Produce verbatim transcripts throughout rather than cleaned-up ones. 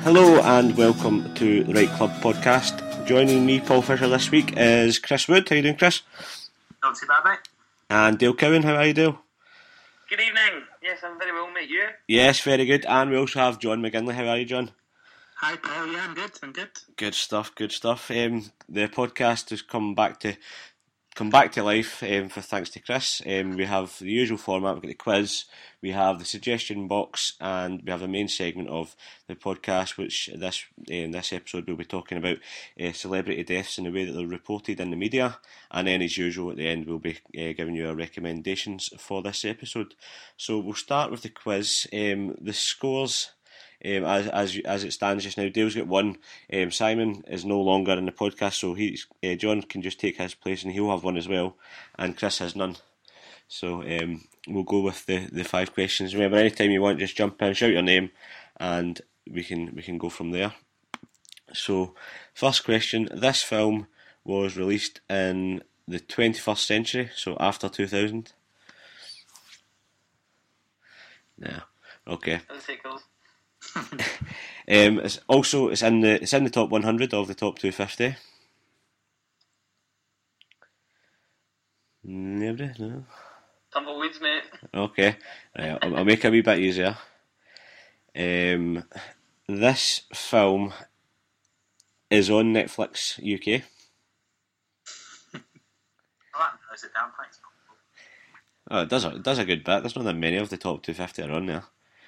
Hello and welcome to the Right Club podcast. Joining me, Paul Fisher, this week is Chris Wood. How you doing, Chris? Not too bad, mate. And Dale Cowan. How are you, Dale? Good evening. Yes, I'm very well, mate. You? Yes, very good. And we also have John McGinley. How are you, John? Hi, Paul. Yeah, I'm good. I'm good. Good stuff. Good stuff. Um, the podcast has come back to come back to life. Um, for thanks to Chris. Um, we have the usual format. We've got the quiz. We have the suggestion box, and we have the main segment of the podcast, which this in this episode we'll be talking about uh, celebrity deaths and the way that they're reported in the media. And then, as usual, at the end we'll be uh, giving you our recommendations for this episode. So we'll start with the quiz. Um, the scores. Um, as as as it stands just now, Dale's got one. Um, Simon is no longer in the podcast, so he's uh, John can just take his place, and he'll have one as well. And Chris has none. So um, we'll go with the, the five questions. Remember, anytime you want, just jump in, shout your name, and we can we can go from there. So, first question: this film was released in the twenty-first century, so after two thousand. Yeah. Okay. um, it's also it's in the it's in the top one hundred of the top two fifty. Nobody, no. Tumbleweeds, mate. Okay, right, I'll, I'll make it a wee bit easier. Um, this film is on Netflix U K. Oh, that knows it down, thanks. Oh, it does a, it does a good bit. There's not that many of the top two fifty are on there.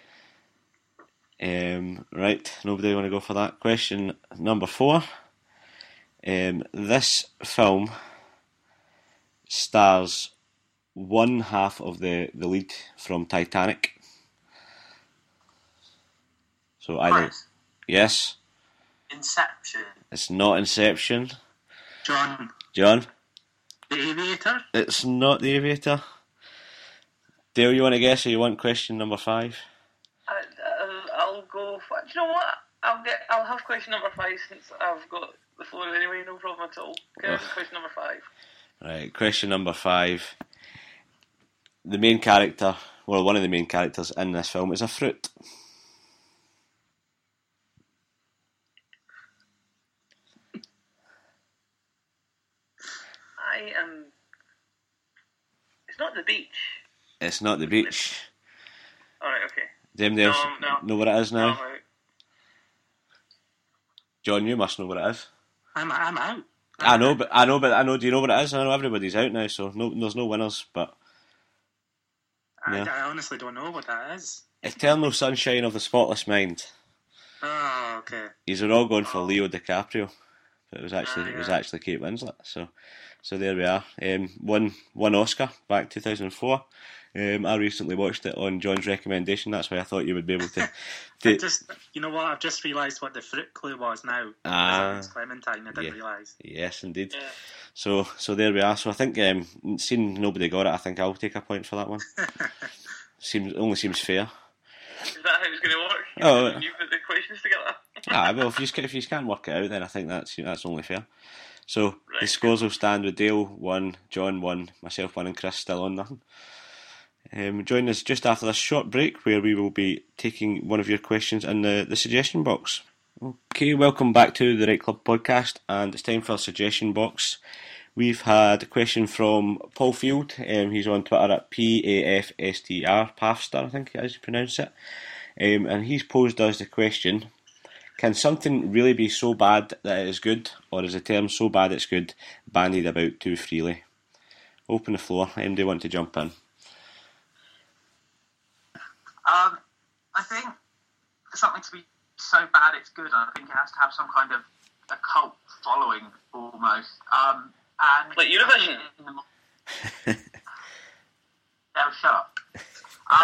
Um, right, nobody want to go for that. Question number four. Um, this film stars one half of the, the lead from Titanic. So either Chris. Yes. Inception. It's not Inception. John. John. The Aviator. It's not The Aviator. Dale, you want to guess, or you want question number five? I, I'll, I'll go for. Do you know what? I'll get. I'll have question number five since I've got the floor anyway. No problem at all. Go Ugh. question number five. Right, question number five. The main character, well, one of the main characters in this film is a fruit. I am. It's not the beach. It's not the beach. Alright, okay. Does anybody else No, no. know what it is now? No, right. John, you must know what it is. I'm I'm out. I know, but I know, but I know. Do you know what it is? I know everybody's out now, so no, there's no winners. But I, yeah. I honestly don't know what that is. Eternal Sunshine of the Spotless Mind. Oh, okay. These are all going for Leo DiCaprio, but it was actually Ah, it was yeah. actually Kate Winslet. So, so there we are. Um, one one Oscar back two thousand four. Um, I recently watched it on John's recommendation. That's why I thought you would be able to. I to just, you know what? I've just realised what the fruit clue was now. Ah. It's Clementine. I didn't Yeah. realise. yes, indeed. Yeah. So, so there we are. So I think, um, seeing nobody got it, I think I'll take a point for that one. Seems only seems fair. Is that how it's going to work? Oh, You put the questions together. Ah, well, if you if you can't work it out, then I think that's that's only fair. So the Right. scores will stand with Dale one, John one, myself one, and Chris still on nothing. Um, join us just after this short break, where we will be taking one of your questions in the, the suggestion box. Okay, welcome back to the Right Club podcast, and it's time for a suggestion box. We've had a question from Paul Field. Um, he's on Twitter at P A F S T R, Pafster, I think it is you pronounce it. Um, and he's posed us the question: can something really be so bad that it is good, or is the term so bad it's good bandied about too freely? Open the floor. Anybody want to jump in? Um, I think for something to be so bad it's good, I think it has to have some kind of a cult following almost. Um, and Like Eurovision? The... Oh, shut up. Um,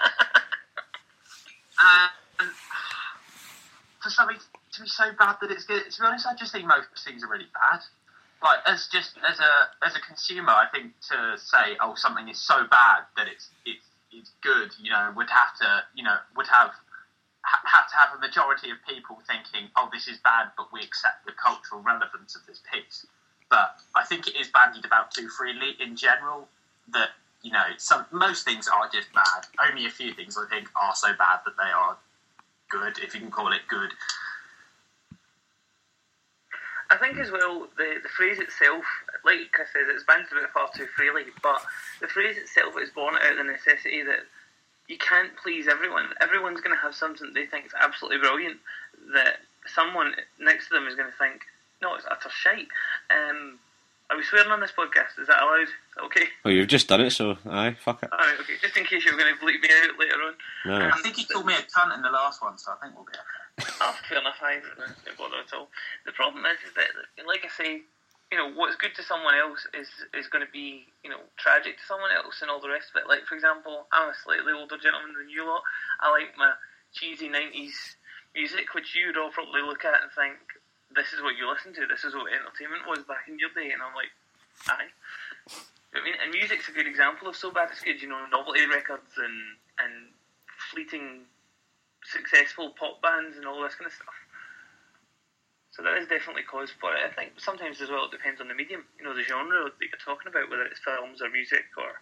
and for something to be so bad that it's good, to be honest, I just think most things are really bad. Like, as just as a as a consumer, I think to say, oh, something is so bad that it's it's it's good, you know, would have to, you know, would have ha- have to have a majority of people thinking, oh, this is bad, but we accept the cultural relevance of this piece. But I think it is bandied about too freely in general that, you know, some most things are just bad. Only a few things I think are so bad that they are good, if you can call it good. I think as well, the, the phrase itself, like Chris says, it's bandied about far too freely, but the phrase itself is born out of the necessity that you can't please everyone. Everyone's going to have something they think is absolutely brilliant that someone next to them is going to think, no, it's utter shite. Um, are we swearing on this podcast? Is that allowed? Is that okay? Well, you've just done it, so aye, fuck it. Alright, okay, just in case you were going to bleep me out later on. No, no. I think he called me a cunt in the last one, so I think we'll be okay. Oh, fair enough, I don't bother at all. The problem is, is that, like I say, you know, what's good to someone else is is going to be, you know, tragic to someone else and all the rest of it. Like, for example, I'm a slightly older gentleman than you lot. I like my cheesy nineties music, which you'd all probably look at and think, this is what you listen to, this is what entertainment was back in your day. And I'm like, aye. I mean, and music's a good example of so bad it's good, you know, novelty records and, and fleeting successful pop bands and all this kind of stuff. So that is definitely cause for it. I think sometimes as well it depends on the medium, you know, the genre that you're talking about, whether it's films or music or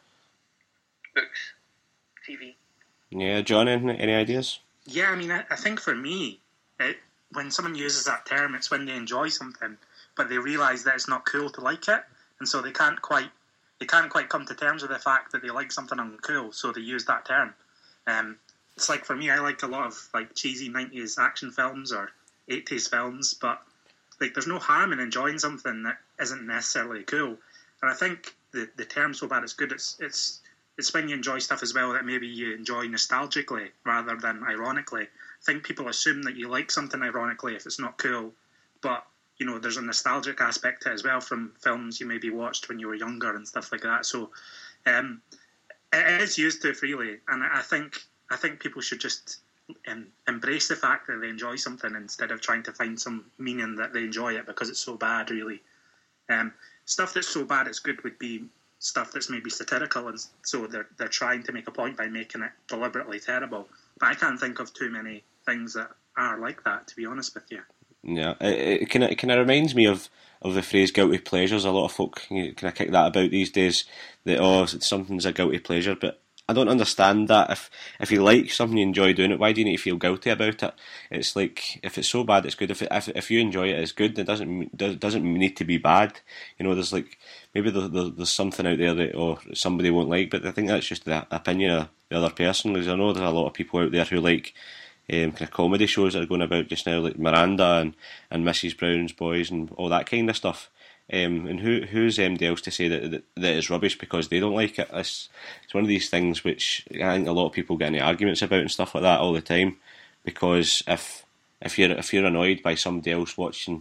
books, T V. Yeah, John, any, any ideas? Yeah, I mean, I, I think for me, it, when someone uses that term, it's when they enjoy something, but they realise that it's not cool to like it, and so they can't quite they can't quite come to terms with the fact that they like something uncool, so they use that term. Um, it's like, for me, I like a lot of like cheesy nineties action films or eighties films, but like there's no harm in enjoying something that isn't necessarily cool. And I think the the term so bad it's good. It's it's it's when you enjoy stuff as well that maybe you enjoy nostalgically rather than ironically. I think people assume that you like something ironically if it's not cool, but you know there's a nostalgic aspect to it as well from films you maybe watched when you were younger and stuff like that. So um, it is used too freely, and I think I think people should just um, embrace the fact that they enjoy something instead of trying to find some meaning that they enjoy it because it's so bad. Really, um, stuff that's so bad it's good would be stuff that's maybe satirical, and so they're they're trying to make a point by making it deliberately terrible. But I can't think of too many things that are like that, to be honest with you. Yeah, it, it kind of kind of reminds me of, of the phrase guilty pleasures. A lot of folk kind of kick that about these days. That oh, something's a guilty pleasure, but I don't understand that. If if you like something, you enjoy doing it, why do you need to feel guilty about it? It's like, if it's so bad, it's good. If it, if if you enjoy it, it's good. It doesn't doesn't need to be bad. You know, there's like maybe there, there, there's something out there that or somebody won't like, but I think that's just the opinion of the other person. Because I know there's a lot of people out there who like um, kind of comedy shows that are going about just now, like Miranda and, and Missus Brown's Boys and all that kind of stuff. Um, and who who's anybody else to say that, that that is rubbish because they don't like it? It's, it's one of these things which I think a lot of people get into arguments about and stuff like that all the time. Because if if you're if you're annoyed by somebody else watching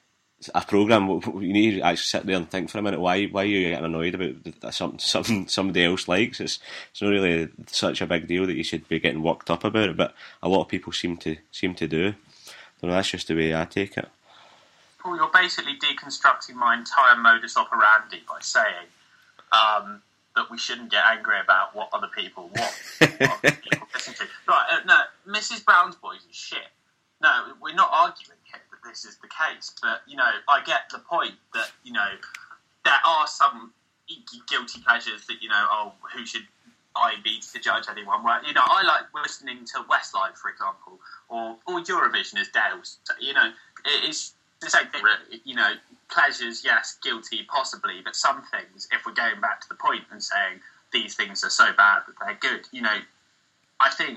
a program, you need to actually sit there and think for a minute. Why why are you getting annoyed about something something somebody else likes? It's it's not really such a big deal that you should be getting worked up about it. But a lot of people seem to seem to do. So that's just the way I take it. Paul, you're basically deconstructing my entire modus operandi by saying um, that we shouldn't get angry about what other people want, what other people listen to. Right, uh, no, Missus Brown's Boys is shit. No, we're not arguing here that this is the case, but, you know, I get the point that, you know, there are some guilty pleasures that, you know, oh, who should I be to judge anyone? Well, you know, I like listening to Westlife, for example, or, or Eurovision as Dale's. You know, it is the same thing, really. You know, pleasures, yes, guilty, possibly, but some things, if we're going back to the point and saying these things are so bad that they're good, you know, I think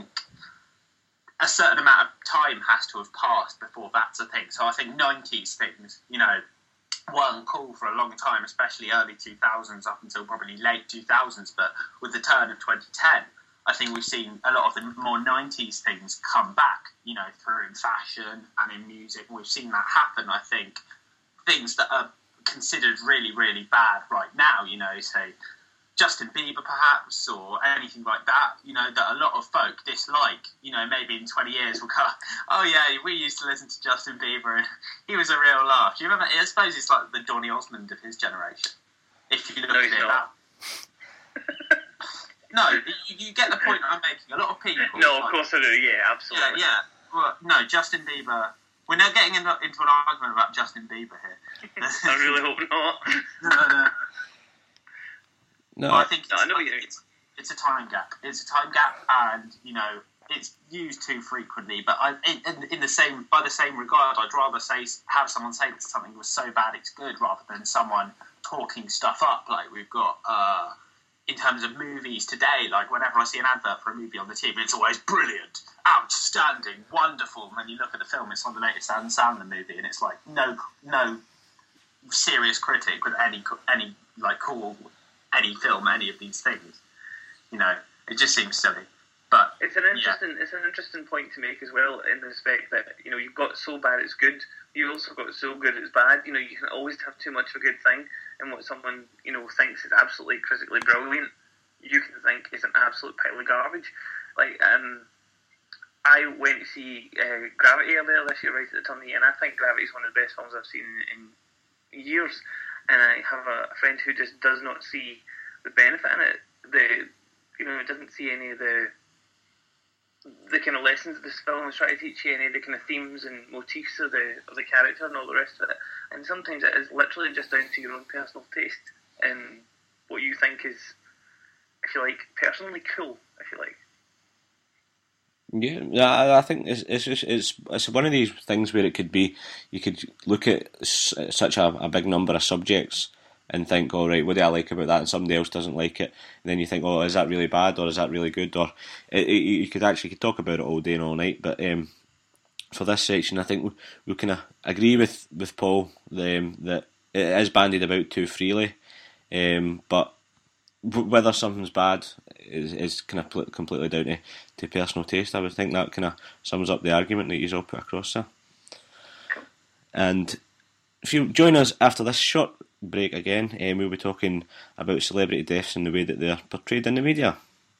a certain amount of time has to have passed before that's a thing. So I think nineties things, you know, weren't cool for a long time, especially early two thousands up until probably late two thousands, but with the turn of twenty ten, I think we've seen a lot of the more nineties things come back, you know, through in fashion and in music. We've seen that happen, I think. Things that are considered really, really bad right now, you know, say Justin Bieber perhaps, or anything like that, you know, that a lot of folk dislike. You know, maybe in twenty years we'll go, oh yeah, we used to listen to Justin Bieber and he was a real laugh. Do you remember? I suppose it's like the Donny Osmond of his generation, if you look No, at he's it not. that. No, you, you get the point I'm making. A lot of people... No, of like, course I do, yeah, absolutely. Yeah, yeah. Well, no, Justin Bieber... We're now getting into, into an argument about Justin Bieber here. I really hope not. No, no, no. No, Well, I think No, it's, I know what you mean. it's, it's a time gap. It's a time gap, and, you know, it's used too frequently. But I, in, in the same by the same regard, I'd rather say have someone say that something was so bad it's good, rather than someone talking stuff up like we've got. Uh, in terms of movies today, like whenever I see an advert for a movie on the T V, it's always brilliant, outstanding, wonderful. And when you look at the film, it's on the latest Adam Sandler movie, and it's like no, no serious critic with any, any like call any film any of these things. You know, it just seems silly. But it's an interesting, yeah. it's an interesting point to make as well, in the respect that you know you've got so bad it's good. You also got so good it's bad. You know, you can always have too much of a good thing, and what someone you know thinks is absolutely critically brilliant, you can think is an absolute pile of garbage. Like, um, I went to see uh, Gravity earlier this year, right at the turn of the year, and I think Gravity is one of the best films I've seen in, in years. And I have a, a friend who just does not see the benefit in it. The you know doesn't see any of the the kind of lessons that this film is trying to teach you, any of the kind of themes and motifs of the of the character and all the rest of it. And sometimes it is literally just down to your own personal taste and what you think is, if you like, personally cool, if you like. Yeah, I, I think it's it's just, it's it's one of these things where it could be, you could look at s- such a, a big number of subjects and think, all right, what do I like about that, and somebody else doesn't like it, and then you think, oh, is that really bad or is that really good? Or it, it, you could actually could talk about it all day and all night. But um, for this section, I think we, we kind of agree with with Paul the, um, that it is bandied about too freely, um, but whether something's bad is, is kind of completely down to, to personal taste. I would think that kind of sums up the argument that you've all put across there. And if you join us after this short break again, um, we'll be talking about celebrity deaths and the way that they're portrayed in the media.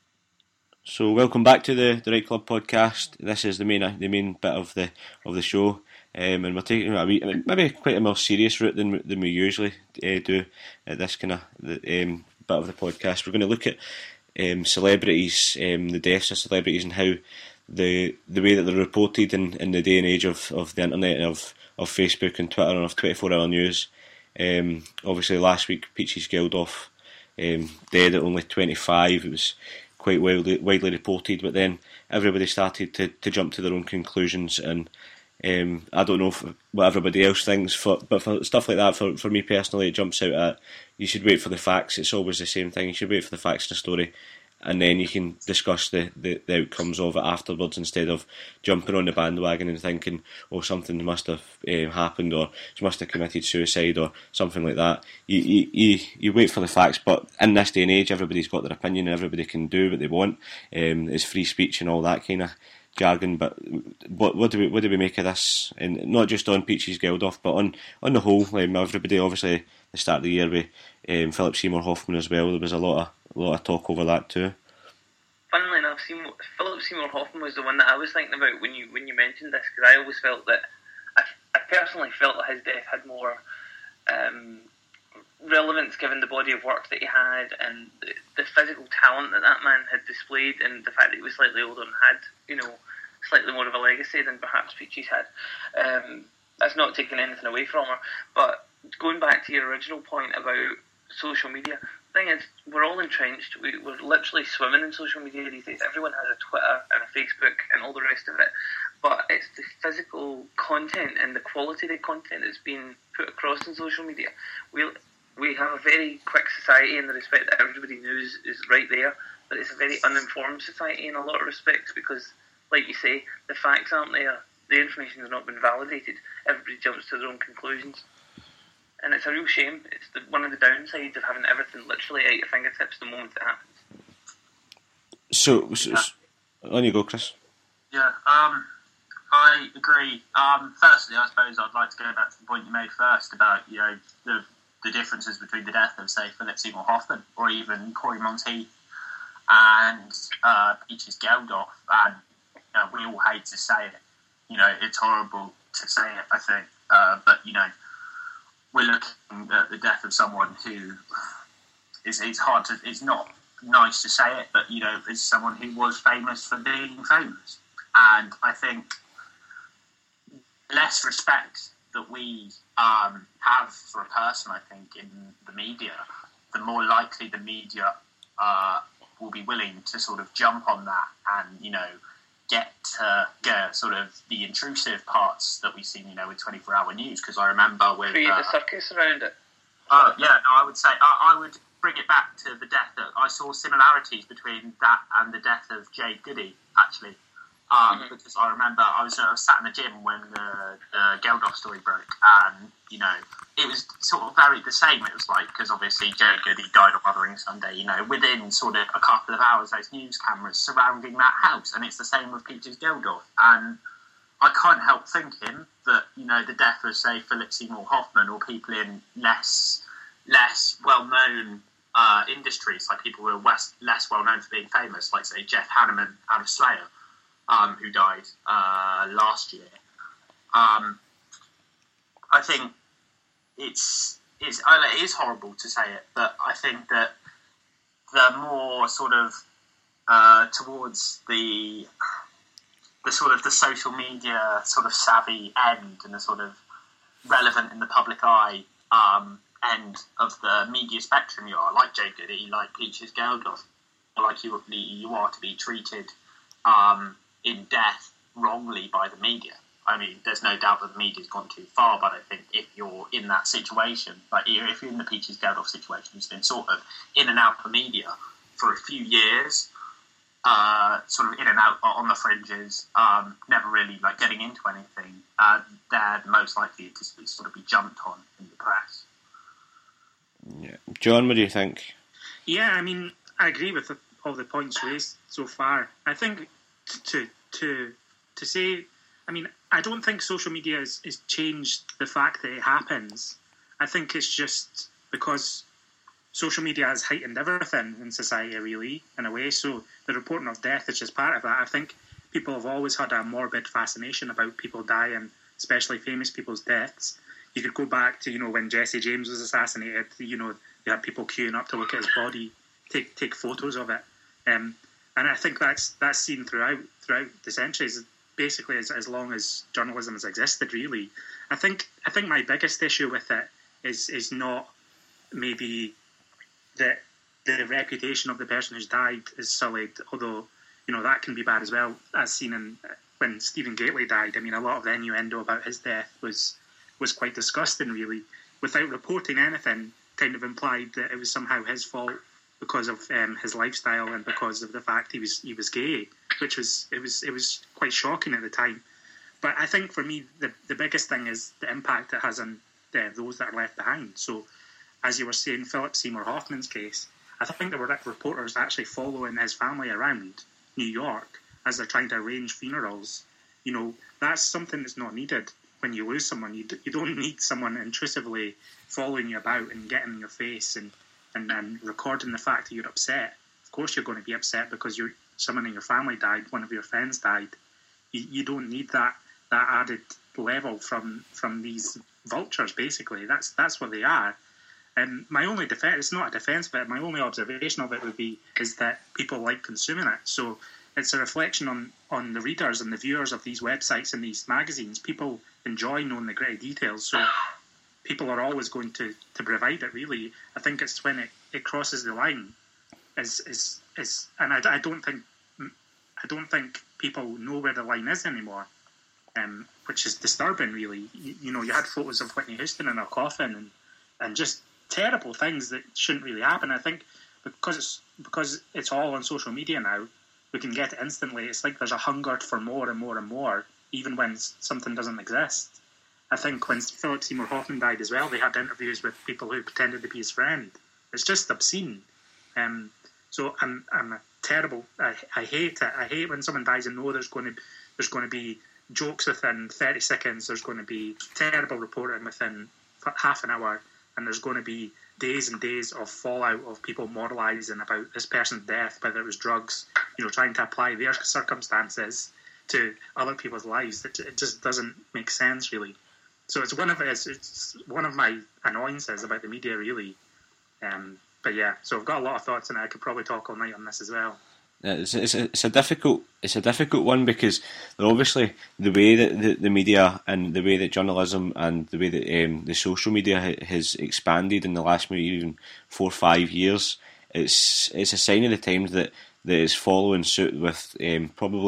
So welcome back to the, the Right Club podcast. This is the main the main bit of the of the show, um, and we're taking a wee, maybe quite a more serious route than than we usually uh, do at this kind of the, um, bit of the podcast. We're going to look at um, celebrities, um, the deaths of celebrities, and how the the way that they're reported in, in the day and age of, of the internet and of, of Facebook and Twitter and of twenty-four hour news. Um, obviously, last week Peaches Geldof um, dead at only twenty-five. It was quite widely, widely reported, but then everybody started to, to jump to their own conclusions, and um, I don't know if, what everybody else thinks, for, but for stuff like that, for, for me personally, it jumps out at, you should wait for the facts. It's always the same thing. You should wait for the facts in the story, and then you can discuss the, the, the outcomes of it afterwards, instead of jumping on the bandwagon and thinking, oh, something must have uh, happened, or she must have committed suicide, or something like that. You, you you you wait for the facts, but in this day and age, everybody's got their opinion and everybody can do what they want. Um, it's free speech and all that kind of jargon. But what what do we what do we make of this? And not just on Peaches Geldof, but on on the whole, um, everybody obviously at the start of the year with um, Philip Seymour Hoffman as well. There was a lot of a lot of talk over that too. Funnily enough, Seymour, Philip Seymour Hoffman was the one that I was thinking about when you when you mentioned this, because I always felt that I, I personally felt that his death had more um, relevance given the body of work that he had and the, the physical talent that that man had displayed, and the fact that he was slightly older and had, you know, slightly more of a legacy than perhaps Peaches had. Um, that's not taking anything away from her, but going back to your original point about social media, the thing is, we're all entrenched. We, we're literally swimming in social media these days. Everyone has a Twitter and a Facebook and all the rest of it. But it's the physical content and the quality of the content that's being put across in social media. We we have a very quick society in the respect that everybody knows is right there, but it's a very uninformed society in a lot of respects, because, like you say, the facts aren't there. The information has not been validated. Everybody jumps to their own conclusions. And it's a real shame. It's the, one of the downsides of having everything literally at your fingertips the moment it happens. So, so, so on you go, Chris. Yeah, um, I agree. Um, firstly, I suppose I'd like to go back to the point you made first about, you know, the the differences between the death of, say, Philip Seymour Hoffman or even Corey Monteith and uh, Peaches Geldof. And you know, we all hate to say it. You know, it's horrible to say it, I think. Uh, but, you know, we're looking at the death of someone who is, it's hard to, it's not nice to say it, but, you know, it's someone who was famous for being famous. And I think less respect that we um, have for a person, I think, in the media, the more likely the media uh, will be willing to sort of jump on that and, you know, get to get sort of the intrusive parts that we've seen, you know, with twenty-four hour news. Because I remember with create uh, the circus around it. Oh yeah, no, I would say I, I would bring it back to the death. That I saw similarities between that and the death of Jade Goody, actually. Um, mm-hmm. Because I remember I was, uh, I was sat in the gym when the, the Geldof story broke, and you know it was sort of very the same. It was like, because obviously Jade Goody died on Mothering Sunday. You know, within sort of a couple of hours, those news cameras surrounding that house, and it's the same with Peaches Geldof. And I can't help thinking that, you know, the death of, say, Philip Seymour Hoffman, or people in less less well known uh, industries, like people who are less, less well known for being famous, like say Jeff Hanneman out of Slayer. Um, who died uh, last year. Um, I think it's, it's it is horrible to say it, but I think that the more sort of uh, towards the the sort of the social media sort of savvy end and the sort of relevant in the public eye um, end of the media spectrum you are, like Jade Goody, like Peaches Geldof, like you you are to be treated Um, in death wrongly by the media. I mean, there's no doubt that the media's gone too far, but I think if you're in that situation, like if you're in the Peaches Geldof situation, who's been sort of in and out of the media for a few years, uh, sort of in and out on the fringes, um, never really like getting into anything, uh, they're most likely to sort of be jumped on in the press. Yeah. John, what do you think? Yeah, I mean, I agree with the, all the points raised so far. I think to to to say, I mean, I don't think social media has, has changed the fact that it happens. I think it's just because social media has heightened everything in society, really, in a way. So the reporting of death is just part of that. I think people have always had a morbid fascination about people dying, especially famous people's deaths. You could go back to, you know, when Jesse James was assassinated. You know, you had people queuing up to look at his body, take take photos of it. Um, And I think that's that's seen throughout throughout the centuries, basically as as long as journalism has existed. Really, I think I think my biggest issue with it is is not maybe that the reputation of the person who's died is sullied, although you know that can be bad as well. As seen in when Stephen Gately died. I mean, a lot of the innuendo about his death was was quite disgusting. Really, without reporting anything, kind of implied that it was somehow his fault, because of um, his lifestyle and because of the fact he was he was gay, which was it was it was quite shocking at the time. But I think for me the the biggest thing is the impact it has on uh, those that are left behind. So, as you were saying, Philip Seymour Hoffman's case, I think there were reporters actually following his family around New York as they're trying to arrange funerals. You know, that's something that's not needed when you lose someone. You d- you don't need someone intrusively following you about and getting in your face and and then recording the fact that you're upset. Of course you're going to be upset because you're, someone in your family died, one of your friends died. You, you don't need that that added level from from these vultures, basically. That's that's what they are. And my only defense, it's not a defense, but my only observation of it would be is that people like consuming it. So it's a reflection on, on the readers and the viewers of these websites and these magazines. People enjoy knowing the gritty details. So people are always going to, to provide it, really. I think it's when it, it crosses the line. Is is is, and I, I don't think I don't think people know where the line is anymore, um, which is disturbing, really. You, you know, you had photos of Whitney Houston in her coffin and, and just terrible things that shouldn't really happen. I think because it's because it's all on social media now, we can get it instantly. It's like there's a hunger for more and more and more, even when something doesn't exist. I think when Philip Seymour Hoffman died as well, they had interviews with people who pretended to be his friend. It's just obscene. Um, so I'm I'm a terrible. I, I hate it. I hate when someone dies and know there's going to there's going to be jokes within thirty seconds. There's going to be terrible reporting within half an hour, and there's going to be days and days of fallout of people moralising about this person's death, whether it was drugs, you know, trying to apply their circumstances to other people's lives. It, it just doesn't make sense, really. So it's one of it's, it's one of my annoyances about the media, really. Um, but yeah, so I've got a lot of thoughts, and I could probably talk all night on this as well. Yeah, it's, it's, a, it's a difficult it's a difficult one because obviously the way that the, the media and the way that journalism and the way that um, the social media ha- has expanded in the last maybe even four or five years, it's it's a sign of the times that that is following suit with um, probably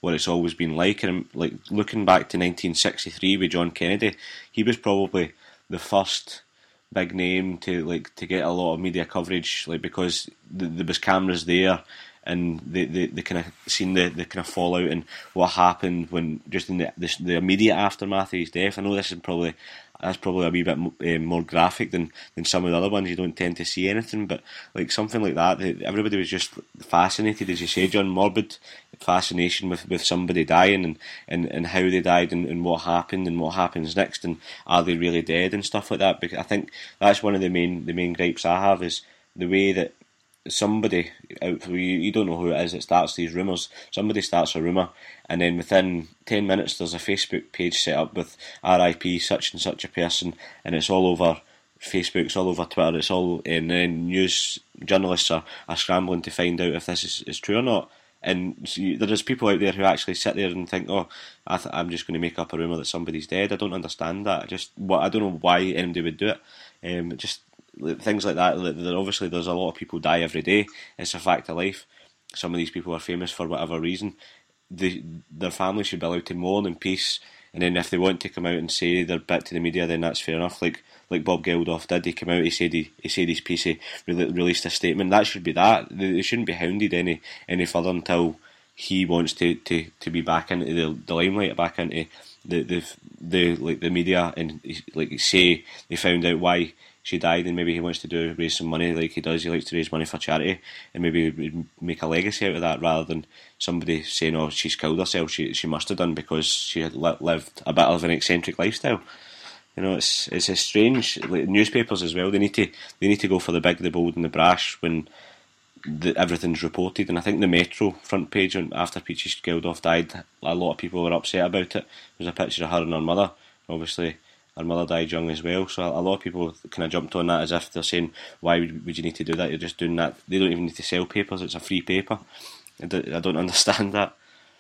what it's always been like. And like looking back to nineteen sixty-three with John Kennedy, he was probably the first big name to like to get a lot of media coverage, like because th- there was cameras there, and they they, they kind of seen the, the kind of fallout and what happened when just in the, the the immediate aftermath of his death. I know this is probably that's probably a wee bit uh, more graphic than, than some of the other ones. You don't tend to see anything, but like something like that, everybody was just fascinated, as you say, John, morbid fascination with, with somebody dying and, and, and how they died and, and what happened and what happens next and are they really dead and stuff like that. Because I think that's one of the main the main gripes I have is the way that somebody out for you, you don't know who it is that starts these rumours. Somebody starts a rumour, and then within ten minutes there's a Facebook page set up with R I P such and such a person, and it's all over Facebook, it's all over Twitter, it's all, and then news journalists are, are scrambling to find out if this is, is true or not. And so you, there's people out there who actually sit there and think, oh, I th- I'm just going to make up a rumour that somebody's dead. I don't understand that. I just what I don't know why anybody would do it. Um, just things like that. Obviously, there's a lot of people die every day. It's a fact of life. Some of these people are famous for whatever reason. They, their family should be allowed to mourn in peace. And then if they want to come out and say their bit to the media, then that's fair enough. Like like Bob Geldof did, he came out, he said he, he said his piece, he re- released a statement. That should be that. They shouldn't be hounded any any further until he wants to, to, to be back into the, the limelight, back into the the the like the media, and like say they found out why she died, and maybe he wants to do raise some money like he does. He likes to raise money for charity, and maybe make a legacy out of that, rather than somebody saying, "Oh, she's killed herself. She she must have done because she had lived a bit of an eccentric lifestyle." You know, it's it's a strange. Like, newspapers as well. They need to they need to go for the big, the bold, and the brash when the, everything's reported. And I think the Metro front page on, after Peachy Geldof died, a lot of people were upset about it. There's a picture of her and her mother. Obviously, her mother died young as well, so a lot of people kind of jumped on that as if they're saying, why would, would you need to do that? You're just doing that. They don't even need to sell papers, it's a free paper. I don't, I don't understand that.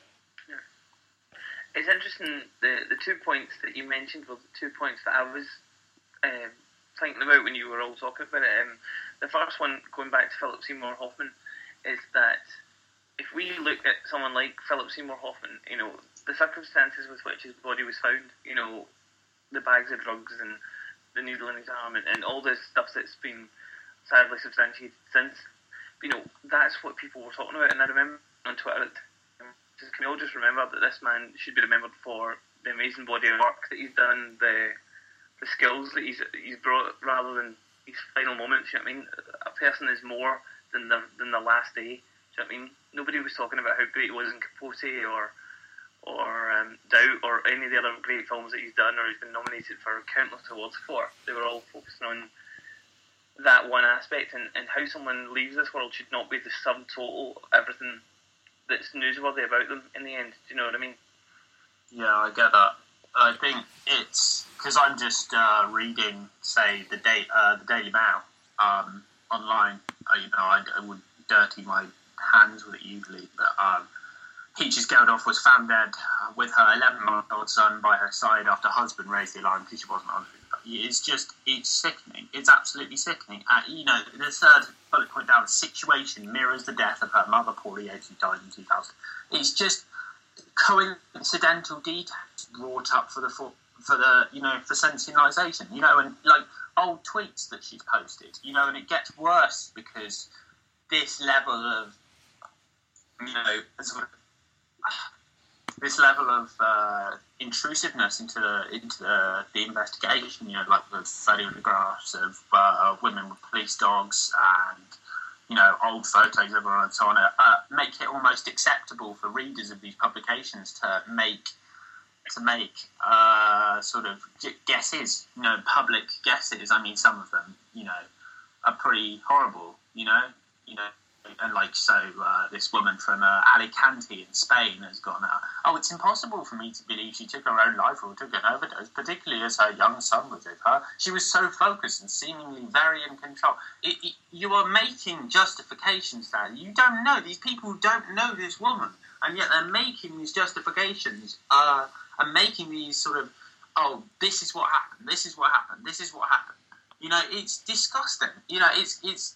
Yeah. It's interesting, the, the two points that you mentioned were the two points that I was um, thinking about when you were all talking about it. Um, the first one, going back to Philip Seymour Hoffman, is that if we look at someone like Philip Seymour Hoffman, you know, the circumstances with which his body was found, you know, the bags of drugs and the needle in his arm and, and all this stuff that's been sadly substantiated since, you know, that's what people were talking about. And I remember on Twitter, just, can we all just remember that this man should be remembered for the amazing body of work that he's done, the the skills that he's he's brought, rather than his final moments. You know what I mean? A person is more than the than the last day. Do you know what I mean? Nobody was talking about how great he was in Capote or or um, Doubt or any of the other great films that he's done or he's been nominated for countless awards for. They were all focusing on that one aspect, and, and how someone leaves this world should not be the sum total of everything that's newsworthy about them in the end. Do you know what I mean? Yeah, I get that. I think it's because I'm just uh, reading, say, the day, uh, the Daily Mail um, online. Uh, you know, I, I would dirty my hands with it usually, but um, Peaches Geldof was found dead with her eleven-month-old son by her side after her husband raised the alarm because she wasn't on. It's just, it's sickening. It's absolutely sickening. Uh, you know, the third bullet point down, the situation mirrors the death of her mother, Paulie Yates, who died in two thousand. It's just coincidental details brought up for the for, for the you know for sensationalisation. You know, and like old tweets that she's posted. You know, and it gets worse because this level of you know sort of this level of uh, intrusiveness into the, into the, the investigation, you know, like the photographs of uh, women with police dogs and, you know, old photos of her and so on, uh, make it almost acceptable for readers of these publications to make to make uh, sort of guesses, you know, public guesses. I mean, some of them, you know, are pretty horrible, you know, you know. And like so, uh, this woman from uh, Alicante in Spain has gone out. Oh, it's impossible for me to believe she took her own life or took an overdose, particularly as her young son was with her. She was so focused and seemingly very in control. It, it, you are making justifications there. You don't know. These people don't know this woman, and yet they're making these justifications uh, and making these sort of, oh, this is what happened. This is what happened. This is what happened. You know, it's disgusting. You know, it's it's.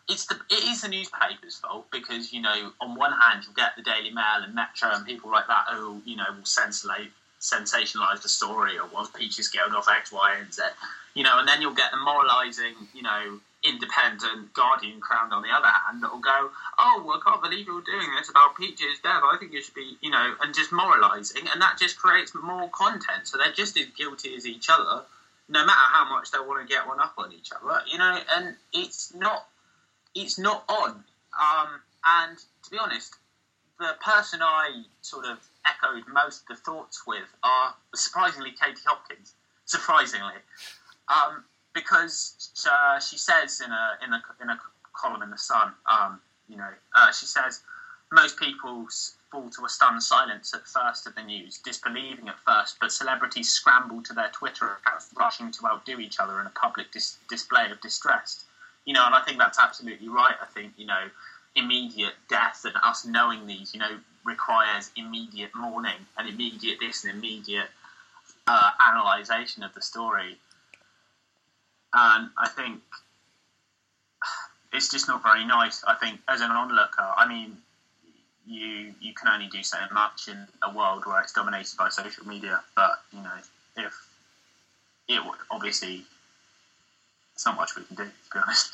it's the it is the newspaper's fault because, you know, on one hand you'll get the Daily Mail and Metro and people like that who, you know, will sensationalise sensationalise the story or was Peaches Guild off X, Y, and Z, you know, and then you'll get the moralising, you know, independent Guardian crowd on the other hand that will go, oh, well, I can't believe you're doing this about Peaches death. I think you should be, you know, and just moralising, and that just creates more content. So they're just as guilty as each other, no matter how much they want to get one up on each other, you know, and it's not, it's not on. Um, and to be honest, the person I sort of echoed most of the thoughts with are surprisingly Katie Hopkins. Surprisingly, um, because uh, she says in a in a in a column in the Sun, um, you know, uh, she says most people fall to a stunned silence at first of the news, disbelieving at first, but celebrities scramble to their Twitter accounts, rushing to outdo each other in a public dis- display of distress. You know, and I think that's absolutely right. I think, you know, immediate death and us knowing these, you know, requires immediate mourning and immediate this and immediate uh, analysation of the story. And I think it's just not very nice. I think as an onlooker, I mean, you you can only do so much in a world where it's dominated by social media. But, you know, if it would, obviously, it's not much we can do, to be honest.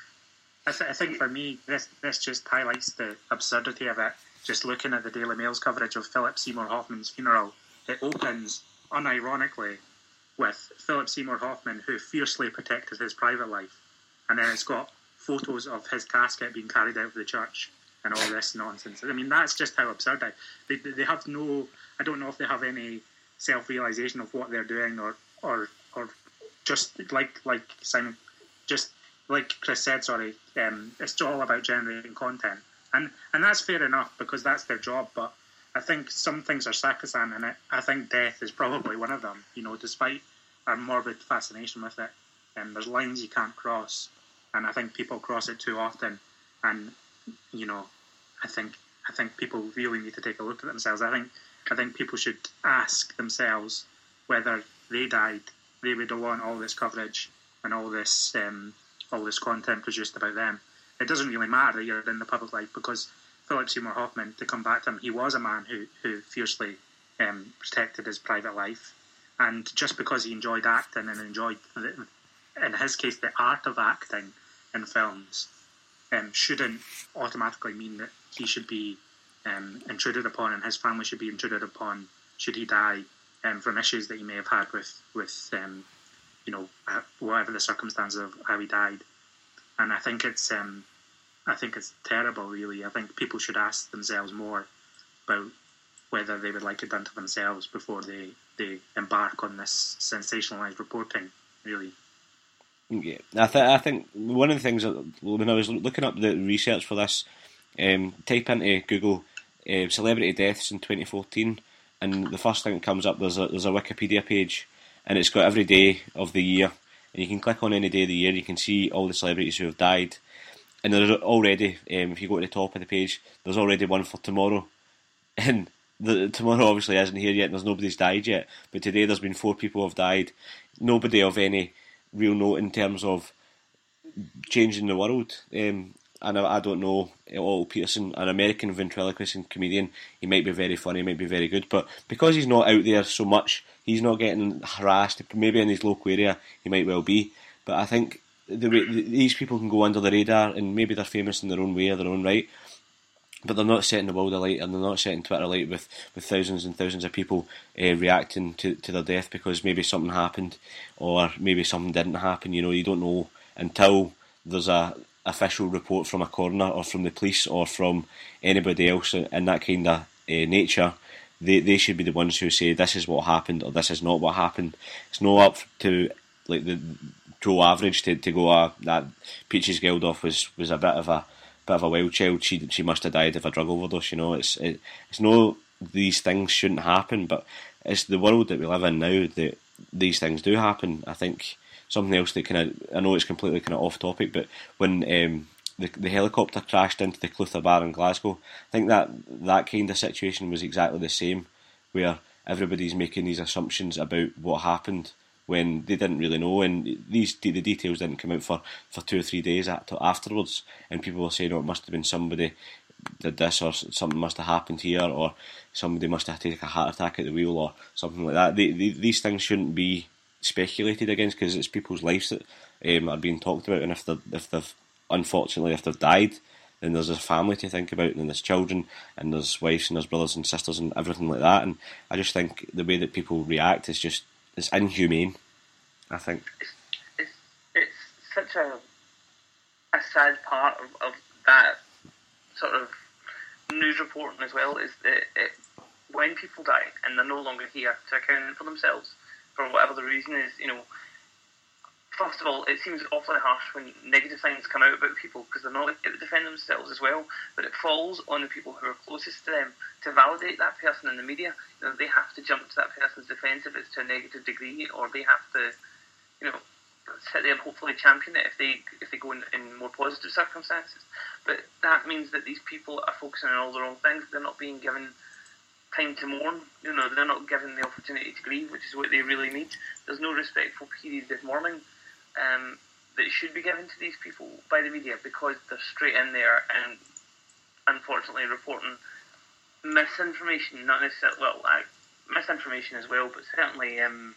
I, th- I think for me, this this just highlights the absurdity of it. Just looking at the Daily Mail's coverage of Philip Seymour Hoffman's funeral, it opens, unironically, with Philip Seymour Hoffman, who fiercely protected his private life. And then it's got photos of his casket being carried out of the church and all this nonsense. I mean, that's just how absurd it is. They, they have no... I don't know if they have any self-realisation of what they're doing or or, or just like like Simon... Just like Chris said, sorry, um, it's all about generating content. And and that's fair enough because that's their job, but I think some things are sacrosanct, and I think death is probably one of them, you know, despite our morbid fascination with it. Um, there's lines you can't cross, and I think people cross it too often. And, you know, I think I think people really need to take a look at themselves. I think I think people should ask themselves whether they died, they would want all this coverage and all this um, all this content produced about them. It doesn't really matter that you're in the public life because Philip Seymour Hoffman, to come back to him, he was a man who, who fiercely um, protected his private life. And just because he enjoyed acting and enjoyed, the, in his case, the art of acting in films, um, shouldn't automatically mean that he should be um, intruded upon and his family should be intruded upon should he die um, from issues that he may have had with, with um, you know, uh, whatever the circumstances of how he died. And I think it's, um, I think it's terrible, really. I think people should ask themselves more about whether they would like it done to themselves before they, they embark on this sensationalised reporting, really. Yeah, I, th- I think one of the things that, when I was looking up the research for this, um, type into Google uh, celebrity deaths in twenty fourteen, and the first thing that comes up, there's a, there's a Wikipedia page, and it's got every day of the year. And you can click on any day of the year, you can see all the celebrities who have died. And there's already, um, if you go to the top of the page, there's already one for tomorrow. And the, tomorrow obviously isn't here yet, and there's nobody's died yet. But today there's been four people who have died. Nobody of any real note in terms of changing the world. Um, and I, I don't know, Otto Peterson, an American ventriloquist and comedian, he might be very funny, he might be very good, but because he's not out there so much, he's not getting harassed. Maybe in his local area he might well be, but I think the way, these people can go under the radar, and maybe they're famous in their own way or their own right, but they're not setting the world alight, and they're not setting Twitter alight with, with thousands and thousands of people uh, reacting to, to their death because maybe something happened or maybe something didn't happen. You know, you don't know until there's a official report from a coroner or from the police or from anybody else in that kind of uh, nature. They they should be the ones who say this is what happened or this is not what happened. It's not up to like the Joe Average to, to go, uh, that Peaches Geldof was, was a bit of a bit of a wild child. She she must have died of a drug overdose. You know, it's it, it's no, these things shouldn't happen, but it's the world that we live in now that these things do happen. I think something else that kind of, I know it's completely kind of off topic, but when um, the the helicopter crashed into the Clutha Bar in Glasgow, I think that that kind of situation was exactly the same, where everybody's making these assumptions about what happened when they didn't really know, and these the details didn't come out for, for two or three days afterwards, and people were saying, oh, it must have been somebody did this, or something must have happened here, or somebody must have taken a heart attack at the wheel, or something like that. They, they, these things shouldn't be speculated against, because it's people's lives that um, are being talked about, and if they're, if they've unfortunately if they've died, then there's a family to think about, and there's children, and there's wives, and there's brothers and sisters, and everything like that. And I just think the way that people react is just it's inhumane, I think. It's, it's, it's such a a sad part of, of that sort of news reporting as well, is that it, when people die and they're no longer here to account for themselves for whatever the reason is, you know, first of all, it seems awfully harsh when negative things come out about people because they're not able to defend themselves as well, but it falls on the people who are closest to them to validate that person in the media. You know, they have to jump to that person's defence if it's to a negative degree, or they have to, you know, sit there and hopefully champion it if they if they go in, in more positive circumstances. But that means that these people are focusing on all the wrong things. They're not being given time to mourn. You know, they're not given the opportunity to grieve, which is what they really need. There's no respectful period of mourning um, that should be given to these people by the media, because they're straight in there and unfortunately reporting misinformation, not necessarily, well, uh, misinformation as well, but certainly, um,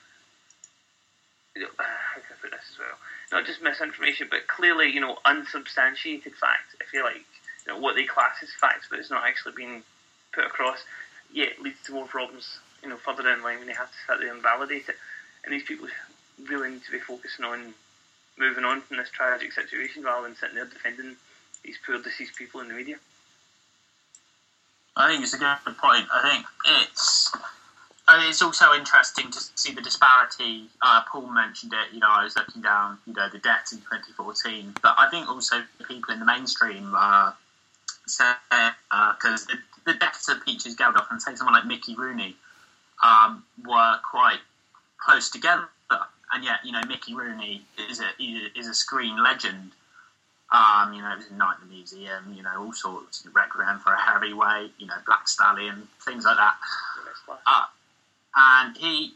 you know, how can I put this as well? Not just misinformation, but clearly, you know, unsubstantiated fact. I feel like, you know, what they class as facts, but it's not actually being put across, yeah, it leads to more problems, you know, further down the line when they have to sit there and validate it. And these people really need to be focusing on moving on from this tragic situation rather than sitting there defending these poor deceased people in the media. I think it's a good point. I think it's I mean, it's also interesting to see the disparity. Uh, Paul mentioned it. You know, I was looking down, you know, the deaths in twenty fourteen, but I think also people in the mainstream uh, say because uh, the, the deaths of Peaches Geldof and say someone like Mickey Rooney um, were quite close together, and yet, you know, Mickey Rooney is a is a screen legend. Um, you know, it was in Night in the Museum, you know, all sorts, Requiem for a Heavyweight, you know, Black Stallion, things like that. Uh, and he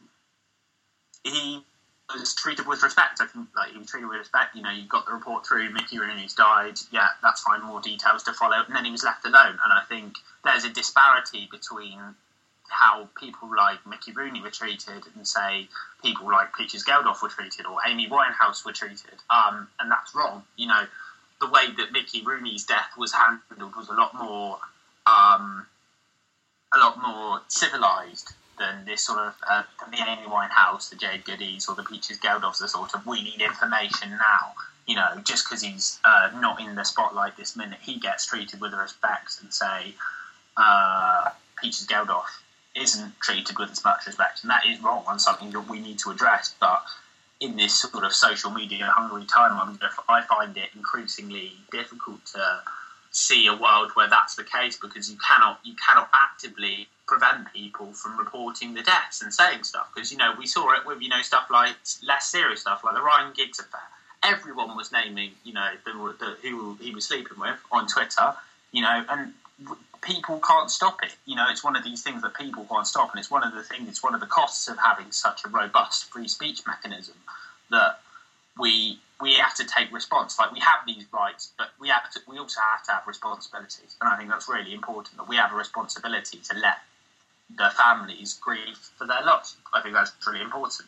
he was treated with respect. I think, like, he was treated with respect. You know, you got the report through, Mickey Rooney's died, yeah, that's fine, more details to follow, and then he was left alone. And I think there's a disparity between how people like Mickey Rooney were treated and, say, people like Peaches Geldof were treated, or Amy Winehouse were treated, um, and that's wrong. You know, the way that Mickey Rooney's death was handled was a lot more, um, a lot more civilised than this sort of uh, the Amy Winehouse, the Jade Goodies, or the Peaches Geldofs. The sort of, we need information now. You know, just because he's uh, not in the spotlight this minute, he gets treated with respect, and say uh, Peaches Geldof isn't treated with as much respect, and that is wrong and something that we need to address. But in this sort of social media hungry time, I find it increasingly difficult to see a world where that's the case, because you cannot you cannot actively prevent people from reporting the deaths and saying stuff, because, you know, we saw it with, you know, stuff like less serious stuff like the Ryan Giggs affair. Everyone was naming, you know, the, the, who he was sleeping with on Twitter, you know, and people can't stop it. You know, it's one of these things that people can't stop, and it's one of the things, it's one of the costs of having such a robust free speech mechanism, that we we have to take response. Like, we have these rights, but we have to, we also have to have responsibilities, and I think that's really important, that we have a responsibility to let the families grieve for their loss. I think that's really important.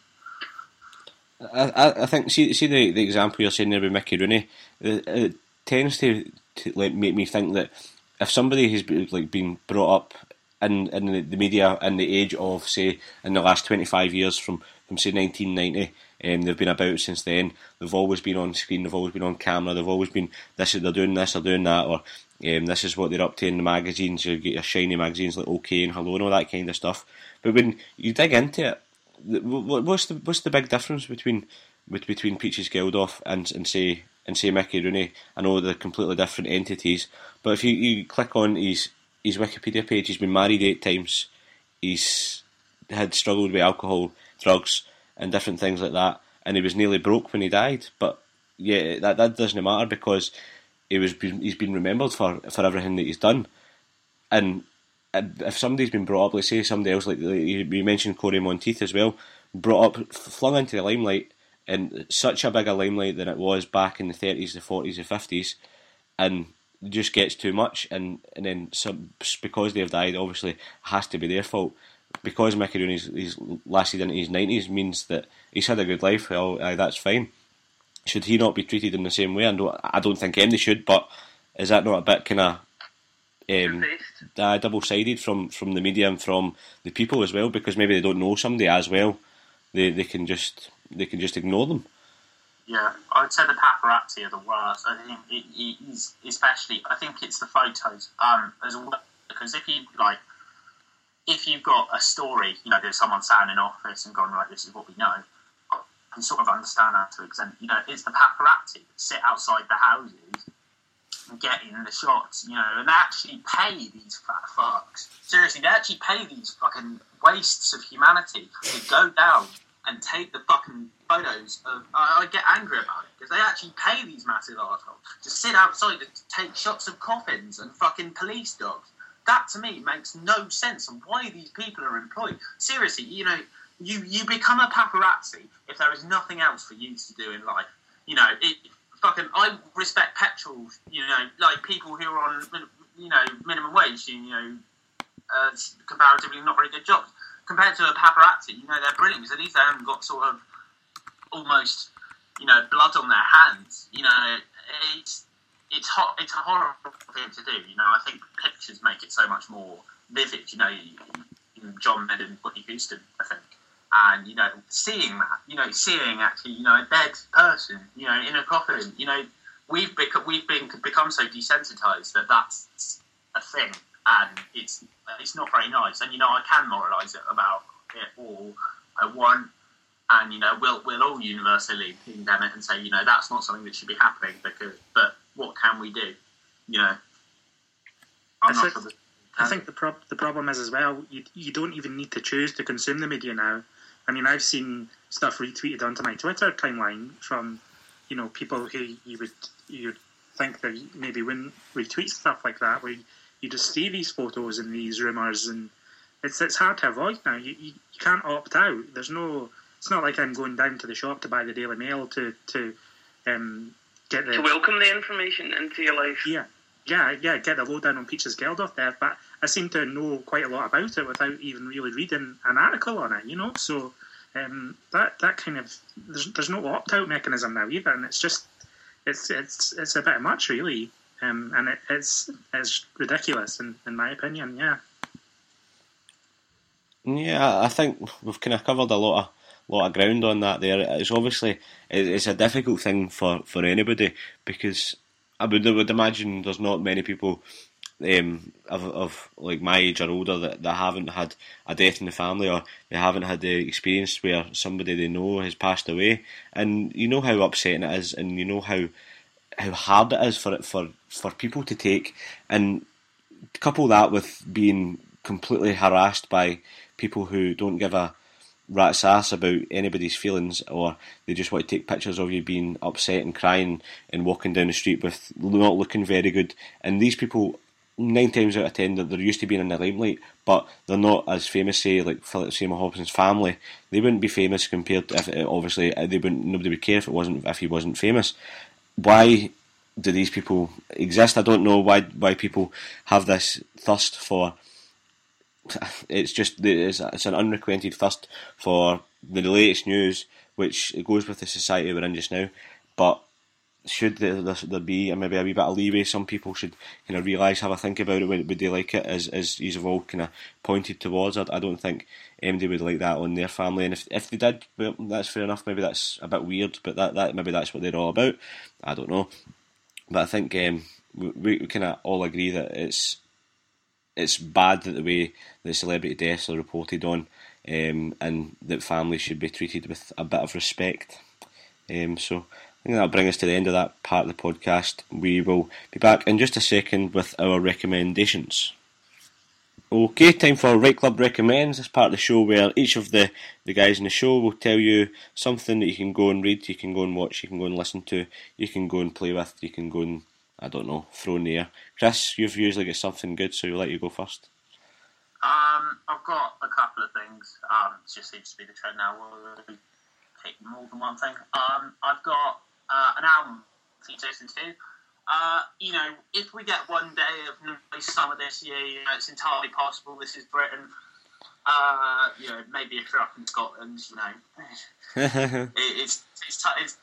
I, I think see see the, the example you're saying there with Mickey Rooney, it, it tends to, to like make me think that if somebody has been, like, been brought up in, in the, the media in the age of, say, in the last twenty-five years, from, from say nineteen ninety, um, they've been about since then, they've always been on screen, they've always been on camera, they've always been, this is, they're doing this, they're doing that, or um, this is what they're up to in the magazines. You get your shiny magazines like OK and Hello and all that kind of stuff. But when you dig into it, what's the what's the big difference between between Peaches Geldof and, and say and say Mickey Rooney? I know they're completely different entities, but if you, you click on his his Wikipedia page, he's been married eight times, he's had struggled with alcohol, drugs, and different things like that, and he was nearly broke when he died. But yeah, that that doesn't matter, because he was he's been remembered for, for everything that he's done. And if somebody's been brought up, let's say somebody else, like you mentioned Corey Monteith as well, brought up, flung into the limelight, in such a bigger limelight than it was back in the thirties, the forties, the fifties, and just gets too much, and, and then some, because they've died, obviously it has to be their fault. Because Mickey Rooney's he's lasted into his nineties means that he's had a good life. Well, aye, that's fine. Should he not be treated in the same way? I don't, I don't think anybody should, but is that not a bit kind of um, uh, double-sided from, from the media and from the people as well? Because maybe they don't know somebody as well. They they can just they can just ignore them. Yeah, I would say the paparazzi are the worst. I think it, it is, especially. I think it's the photos um, as well, because if you like, if you've got a story, you know, there's someone sat in an office and gone, right, this is what we know. I can sort of understand that to an extent. You know, it's the paparazzi that sit outside the houses and get in the shots. You know, and they actually pay these fat fucks. Seriously, they actually pay these fucking wastes of humanity to go down and take the fucking photos of... I, I get angry about it, because they actually pay these massive arseholes to sit outside and take shots of coffins and fucking police dogs. That, to me, makes no sense on why these people are employed. Seriously, you know, you, you become a paparazzi if there is nothing else for you to do in life. You know, it fucking... I respect petrol, you know, like people who are on, you know, minimum wage, you know, uh, comparatively not very good jobs. Compared to a paparazzi, you know, they're brilliant, because at least they haven't got sort of almost, you know, blood on their hands. You know, it's it's hot. It's a horrible thing to do. You know, I think pictures make it so much more vivid. You know, you, you, John Med and Whitney Houston, I think, and you know, seeing that, you know, seeing actually, you know, a dead person, you know, in a coffin. You know, we've become we've been become so desensitized that that's a thing. And it's it's not very nice. And, you know, I can moralise it about it all I want. And, you know, we'll we'll all universally condemn it and say, you know, that's not something that should be happening. Because, but what can we do? You know, I'm I, not think, sure I think the prob- the problem is as well, you you don't even need to choose to consume the media now. I mean, I've seen stuff retweeted onto my Twitter timeline from, you know, people who you would you would think that maybe wouldn't retweet stuff like that, where you, you just see these photos and these rumours, and it's it's hard to avoid now. You, you you can't opt out. There's no. It's not like I'm going down to the shop to buy the Daily Mail to to um, get the to welcome the information into your life. Yeah, yeah, yeah. Get the lowdown on Peaches Geldof death, but I seem to know quite a lot about it without even really reading an article on it. You know, so um, that that kind of there's there's no opt out mechanism now either, and it's just it's it's it's a bit much really. Um, and it, it's it's ridiculous, in, in my opinion. Yeah. Yeah, I think we've kind of covered a lot of lot of ground on that. There, it's obviously it's a difficult thing for, for anybody, because I would I would imagine there's not many people um, of of like my age or older that, that haven't had a death in the family, or they haven't had the experience where somebody they know has passed away, and you know how upsetting it is, and you know how. how hard it is for it for, for people to take, and couple that with being completely harassed by people who don't give a rat's ass about anybody's feelings, or they just want to take pictures of you being upset and crying and walking down the street with not looking very good. And these people, nine times out of ten, they're used to being in the limelight, but they're not as famous, say, like Philip Seymour Hoffman's family. They wouldn't be famous compared to, if it, obviously, they wouldn't. Nobody would care if it wasn't if he wasn't famous. Why do these people exist? I don't know why why people have this thirst for. It's just it's, it's an unrequited thirst for the latest news, which it goes with the society we're in just now. But should there, there be maybe a wee bit of leeway? Some people should kind of realise, have a think about it. Would they like it? As as you've all kind of pointed towards it, I don't think anybody would like that on their family. And if if they did, well, that's fair enough. Maybe that's a bit weird, but that, that maybe that's what they're all about. I don't know, but I think um, we, we kind of all agree that it's it's bad that the way the celebrity deaths are reported on, um, and that families should be treated with a bit of respect. Um, so I think that'll bring us to the end of that part of the podcast. We will be back in just a second with our recommendations. Okay, time for Right Club Recommends. This part of the show where each of the, the guys in the show will tell you something that you can go and read, you can go and watch, you can go and listen to, you can go and play with, you can go and, I don't know, throw in the air. Chris, you've usually got something good, so we'll let you go first. Um, I've got a couple of things. Um, it just seems to be the trend now. We'll pick more than one thing. Um, I've got uh, an album for you to listen to. Uh, you know, if we get one day of nice summer this year, you know, it's entirely possible. This is Britain. Uh, you know, maybe if you're up in Scotland, you know, it, it's it's t- it's,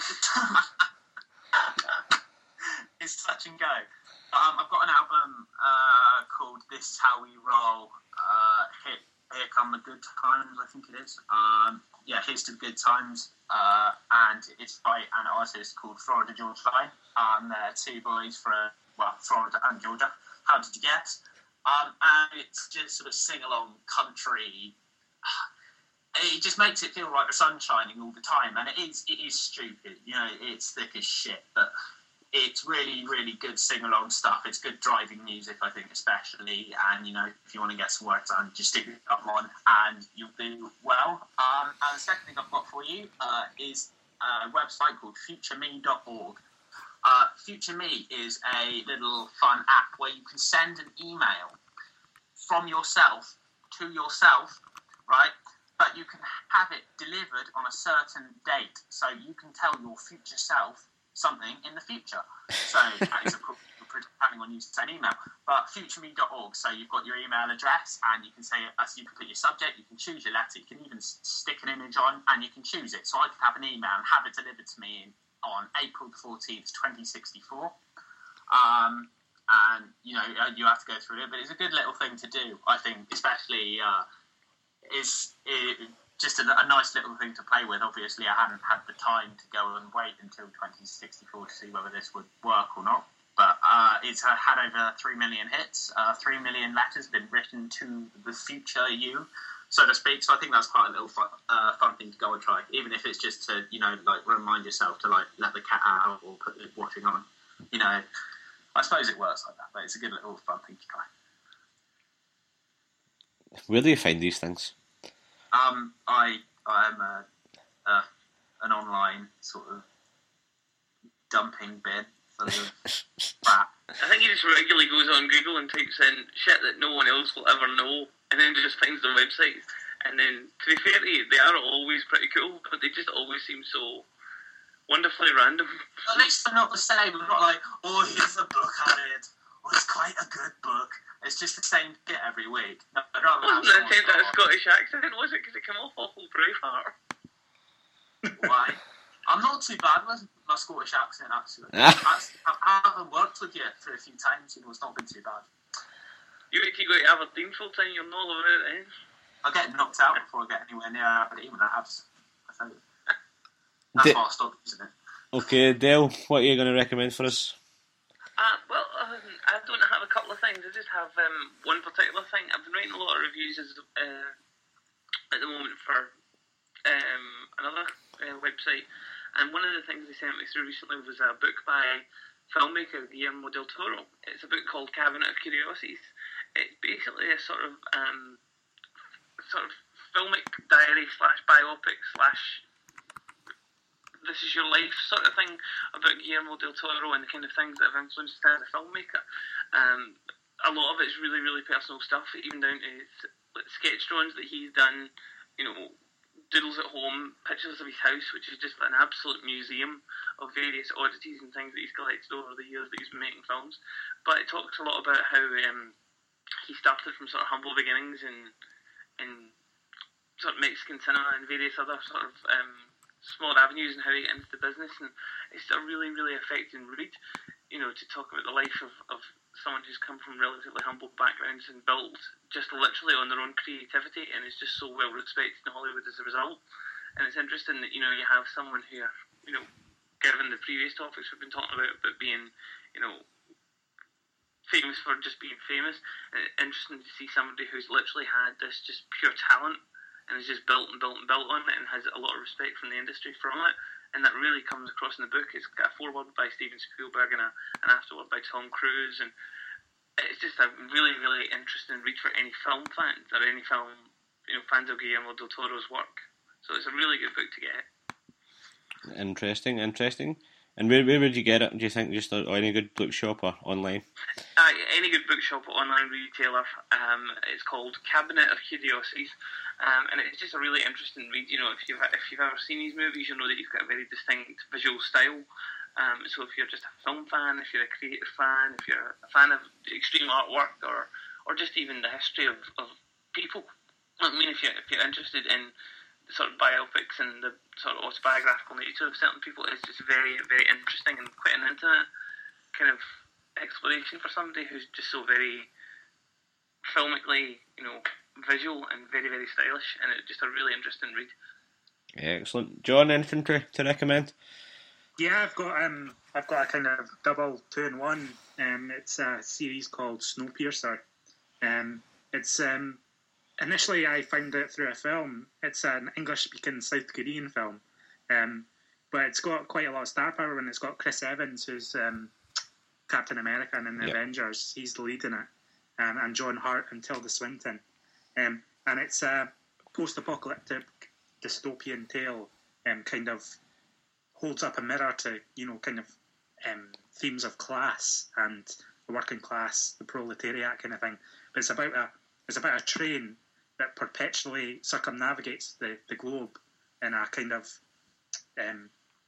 it's touch and go. Um, I've got an album uh, called "This Is How We Roll." Uh, here, here come the good times, I think it is. Um, yeah, here's to the good times, uh, and it's by an artist called Florida Georgia Line. Um, they're two boys from well, Florida and Georgia. How did you guess? Um, and it's just sort of sing-along country. It just makes it feel like the sun's shining all the time, and it is it is stupid. You know, it's thick as shit, but it's really, really good sing-along stuff. It's good driving music, I think, especially. And, you know, if you want to get some work done, just stick it up on and you'll do well. Um, and the second thing I've got for you uh, is a website called future me dot org. Uh, FutureMe is a little fun app where you can send an email from yourself to yourself, right? But you can have it delivered on a certain date. So you can tell your future self something in the future. So that is a cool, depending on you to send email. But future me dot org, so you've got your email address and you can say, as you can put your subject, you can choose your letter, you can even stick an image on and you can choose it. So I could have an email and have it delivered to me in, on April the fourteenth, twenty sixty-four. Um, and, you know, you have to go through it, but it's a good little thing to do, I think, especially uh, it's it, just a, a nice little thing to play with. Obviously, I hadn't had the time to go and wait until twenty sixty-four to see whether this would work or not. But uh, it's uh, had over three million hits, uh, three million letters been written to the future you, so to speak. So I think that's quite a little fun, uh, fun thing to go and try, even if it's just to, you know, like remind yourself to like let the cat out or put the washing on. You know, I suppose it works like that, but it's a good little fun thing to try. Where do you find these things? Um, I I am a, a an online sort of dumping bin full of crap. I think he just regularly goes on Google and types in shit that no one else will ever know, and then just finds the website. And then, to be fair to you, they are always pretty cool, but they just always seem so wonderfully random. At least they're not the same. They're not like, oh, here's a book I read. Oh, it's quite a good book. It's just the same shit every week. No, I'd rather have Wasn't it someone that Scottish accent, was it? Because it came off awful Braveheart. Why? I'm not too bad with my Scottish accent, actually. Actually, I haven't worked with you for a few times, you know, it's not been too bad. You wait till you go to Aberdeen full time, you're not over it then. I get knocked out before I get anywhere near Aberdeen when I have. I tell you. That's D- why I stopped using it. Okay, Dale, what are you going to recommend for us? Uh, well, um, I don't have a couple of things. I just have um, one particular thing. I've been writing a lot of reviews as, uh, at the moment for um, another uh, website, and one of the things they sent me through recently was a book by filmmaker Guillermo del Toro. It's a book called Cabinet of Curiosities. It's basically a sort of um, sort of filmic diary slash biopic slash this is your life sort of thing about Guillermo del Toro and the kind of things that have influenced him as a filmmaker. Um, a lot of it's really, really personal stuff, even down to sketch drawings that he's done, you know, doodles at home, pictures of his house, which is just an absolute museum of various oddities and things that he's collected over the years that he's been making films. But it talks a lot about how um, he started from sort of humble beginnings in, in sort of Mexican cinema and various other sort of um, small avenues and how he got into the business. And it's a really, really affecting read, you know, to talk about the life of, of someone who's come from relatively humble backgrounds and built just literally on their own creativity and is just so well respected in Hollywood as a result. And it's interesting that, you know, you have someone who, you know, given the previous topics we've been talking about, about being, you know, famous for just being famous, and it's interesting to see somebody who's literally had this just pure talent and has just built and built and built on it and has a lot of respect from the industry from it. And that really comes across in the book. It's got a foreword by Steven Spielberg and a, an afterword by Tom Cruise, and it's just a really, really interesting read for any film fans or any film, you know, fans of Guillermo del Toro's work. So it's a really good book to get. Interesting, interesting. And where where would you get it? Do you think just on any good bookshop or online? Uh, any good bookshop or online retailer. Um, it's called Cabinet of Curiosities, um, and it's just a really interesting read. You know, if you've if you've ever seen these movies, you'll know that you've got a very distinct visual style. Um, so if you're just a film fan, if you're a creative fan, if you're a fan of extreme artwork, or or just even the history of, of people, I mean, if you're if you're interested in the sort of biopics and the sort of autobiographical nature of certain people, it's just very very interesting and quite an intimate kind of exploration for somebody who's just so very filmically, you know, visual and very, very stylish, and it's just a really interesting read. Excellent. John, anything to, to recommend? Yeah, I've got um, I've got a kind of double two in one. Um, it's a series called Snowpiercer. Um, it's um, initially I found it through a film. It's an English-speaking South Korean film, um, but it's got quite a lot of star power, and it's got Chris Evans, who's um, Captain America and in the yep. Avengers. He's the lead in it, um, and John Hurt and Tilda Swinton. Um, and it's a post-apocalyptic dystopian tale, um, kind of holds up a mirror to, you know, kind of um, themes of class and the working class, the proletariat kind of thing. But it's about a it's about a train that perpetually circumnavigates the, the globe in a kind of um,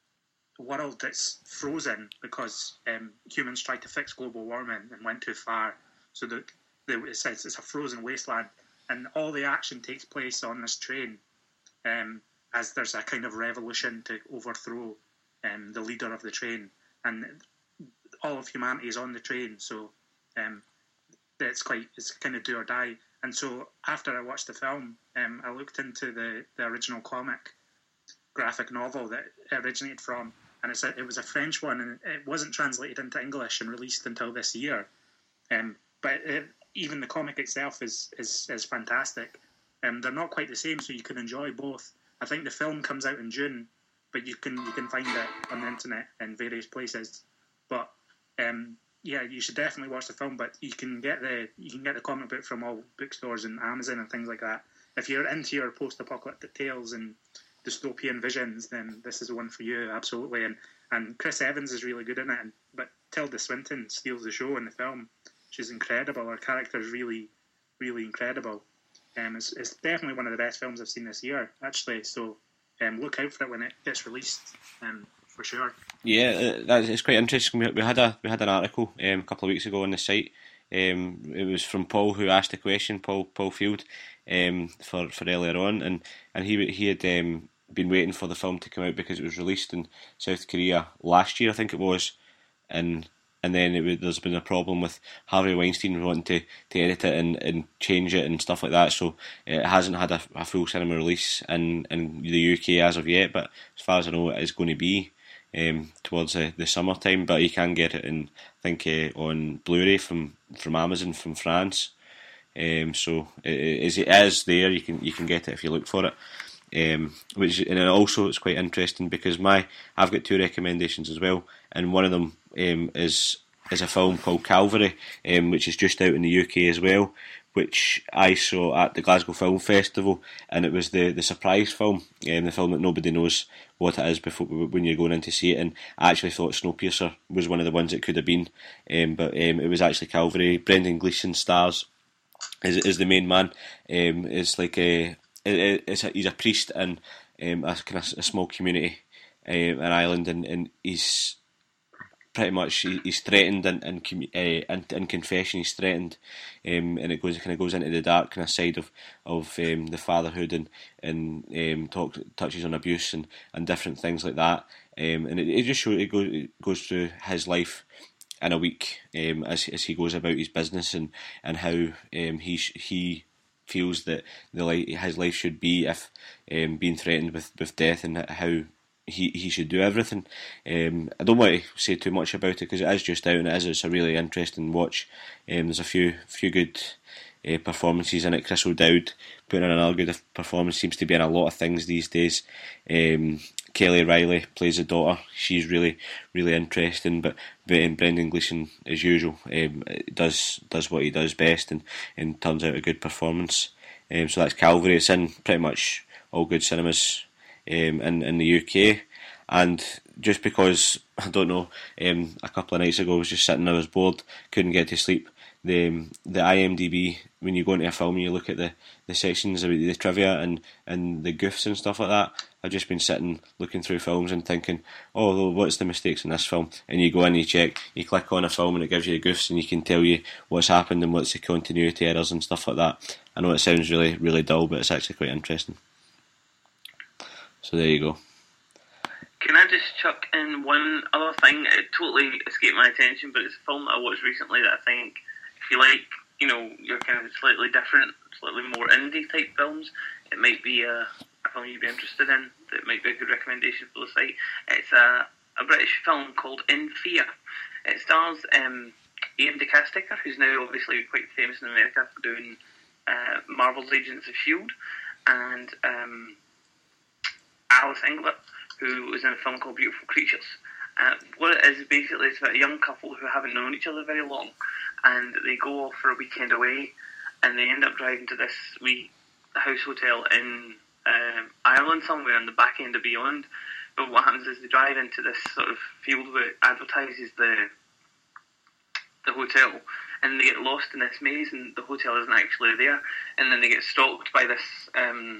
world that's frozen because um, humans tried to fix global warming and went too far. So the, the, it says it's a frozen wasteland, and all the action takes place on this train um, as there's a kind of revolution to overthrow um, the leader of the train, and all of humanity is on the train. So um, it's quite it's kind of do or die. And so after I watched the film, um, I looked into the, the original comic graphic novel that it originated from. And it's a, it was a French one, and it wasn't translated into English and released until this year. Um, but it, even the comic itself is is, is fantastic. Um, they're not quite the same, so you can enjoy both. I think the film comes out in June, but you can you can find it on the internet in various places. But um, yeah, you should definitely watch the film. But you can get the you can get the comic book from all bookstores and Amazon and things like that. If you're into your post-apocalyptic tales and dystopian visions, then this is the one for you, absolutely. And and Chris Evans is really good in it, and, but Tilda Swinton steals the show in the film. She's incredible. Her character is really, really incredible. Um, it's, it's definitely one of the best films I've seen this year, actually. So um, look out for it when it gets released, um, for sure. Yeah, that's it's quite interesting. We, we had a we had an article um, a couple of weeks ago on the site. Um, it was from Paul, who asked the question, Paul Paul Field, um, for, for earlier on, and and he he had um, been waiting for the film to come out because it was released in South Korea last year, I think it was, and and then it was, there's been a problem with Harvey Weinstein wanting to, to edit it and, and change it and stuff like that, so it hasn't had a, a full cinema release in, in the U K as of yet, but as far as I know it is going to be um, towards the, the summertime, but you can get it in, I think, uh, on Blu-ray from, from Amazon from France, um, so it, it is there, you can you can get it if you look for it. Um, which and also it's quite interesting because my I've got two recommendations as well, and one of them um, is is a film called Calvary, um, which is just out in the U K as well, which I saw at the Glasgow Film Festival, and it was the, the surprise film, um, the film that nobody knows what it is before when you're going in to see it. And I actually thought Snowpiercer was one of the ones it could have been, um, but um, it was actually Calvary. Brendan Gleeson stars is is the main man. Um, it's like a It's a, he's a priest in um, a kind of a small community, um, an island, and, and he's pretty much he, he's threatened in in, uh, in in confession. He's threatened, um, and it goes it kind of goes into the dark kind of side of of um, the fatherhood and and um, talk touches on abuse and, and different things like that. Um, and it, it just shows it goes it goes through his life in a week um, as as he goes about his business and and how um, he he. feels that the life, his life should be if um, being threatened with, with death, and how he, he should do everything. Um, I don't want to say too much about it because it is just out and it is it's a really interesting watch. Um, there's a few few good uh, performances in it. Chris O'Dowd putting in another good performance, seems to be in a lot of things these days. Um, Kelly Riley plays the daughter. She's really, really interesting. But, but um, Brendan Gleeson, as usual, um, does does what he does best and, and turns out a good performance. Um, so that's Calvary. It's in pretty much all good cinemas um, in, in the U K. And just because, I don't know, um, a couple of nights ago I was just sitting, I was bored, couldn't get to sleep. the the IMDb, when you go into a film and you look at the, the sections about the trivia and, and the goofs and stuff like that. I've just been sitting looking through films and thinking, oh, what's the mistakes in this film? And you go in, you check, you click on a film and it gives you the goofs and you can tell you what's happened and what's the continuity errors and stuff like that. I know it sounds really, really dull, but it's actually quite interesting. So there you go. Can I just chuck in one other thing? It totally escaped my attention, but it's a film that I watched recently that I think, if you like, you know, you're kind of slightly different, slightly more indie type films, it might be a, a film you'd be interested in. That might be a good recommendation for the site. It's a, a British film called In Fear. It stars um, Ian DeCasticker, who's now obviously quite famous in America for doing uh, Marvel's Agents of S H I E L D, and um, Alice Englert, who was in a film called Beautiful Creatures. Uh, what it is, basically, it's about a young couple who haven't known each other very long, and they go off for a weekend away, and they end up driving to this wee house hotel in um, Ireland somewhere on the back end of Beyond. But what happens is they drive into this sort of field where it advertises the the hotel, and they get lost in this maze, and the hotel isn't actually there, and then they get stalked by this um,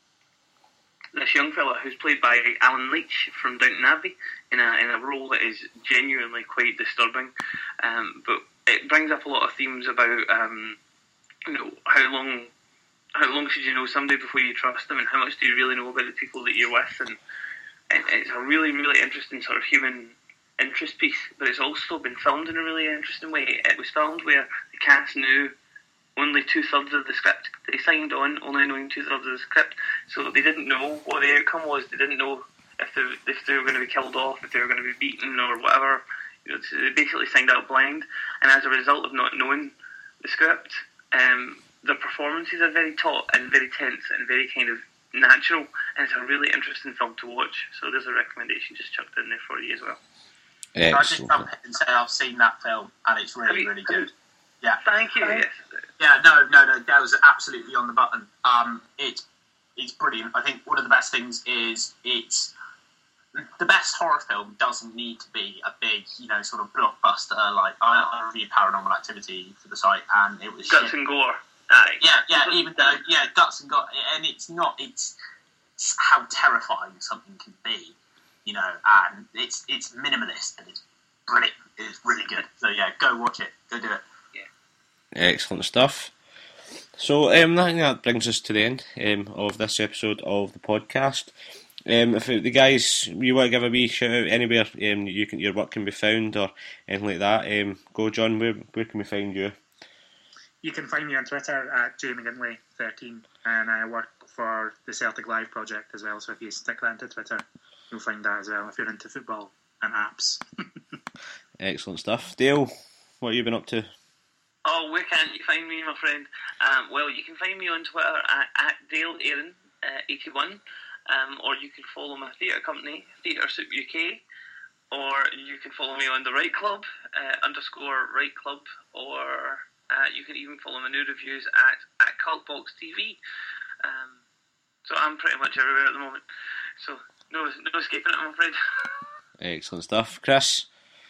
this young fella who's played by Alan Leitch from Downton Abbey in a in a role that is genuinely quite disturbing. Um, but it brings up a lot of themes about um, you know how long how long should you know somebody before you trust them, and how much do you really know about the people that you're with, and, and it's a really really interesting sort of human interest piece. But it's also been filmed in a really interesting way. It was filmed where the cast knew only two-thirds of the script. They signed on only knowing two-thirds of the script, so they didn't know what the outcome was. They didn't know if they, if they were going to be killed off, if they were going to be beaten or whatever. You know, so they basically signed out blind, and as a result of not knowing the script, um, the performances are very taut and very tense and very kind of natural, and it's a really interesting film to watch. So there's a recommendation just chucked in there for you as well. Excellent. I just jump in and say I've seen that film, and it's really, you, really good. Yeah. Thank you. Yes. Yeah, no, no, no, that was absolutely on the button. Um, it's it's brilliant. I think one of the best things is it's the best horror film doesn't need to be a big, you know, sort of blockbuster. Like I, I reviewed Paranormal Activity for the site, and it was guts shit. and gore. Aye. Yeah, yeah, even though yeah, guts and gore, and it's not. It's, it's how terrifying something can be, you know, and it's it's minimalist and it's brilliant. It's really good. So yeah, go watch it. Go do it. Excellent stuff. So um, I think that brings us to the end um, of this episode of the podcast. Um, if the guys, you want to give a wee shout out anywhere um, you can, your work can be found or anything like that, um, go John, where, where can we find you? You can find me on Twitter at J McGinley thirteen, and I work for the Celtic Live project as well, so if you stick that into Twitter, you'll find that as well if you're into football and apps. Excellent stuff. Dale, what have you been up to? Oh, where can't you find me, my friend? Um, well, you can find me on Twitter at, at Dale Aaron uh, eighty-one, um, or you can follow my theatre company, Theatre Soup U K, or you can follow me on the Right Club, uh, underscore Right Club, or uh, you can even follow my new reviews at, at Cultbox T V. Um, so I'm pretty much everywhere at the moment. So no, no escaping it, I'm afraid. Excellent stuff. Chris?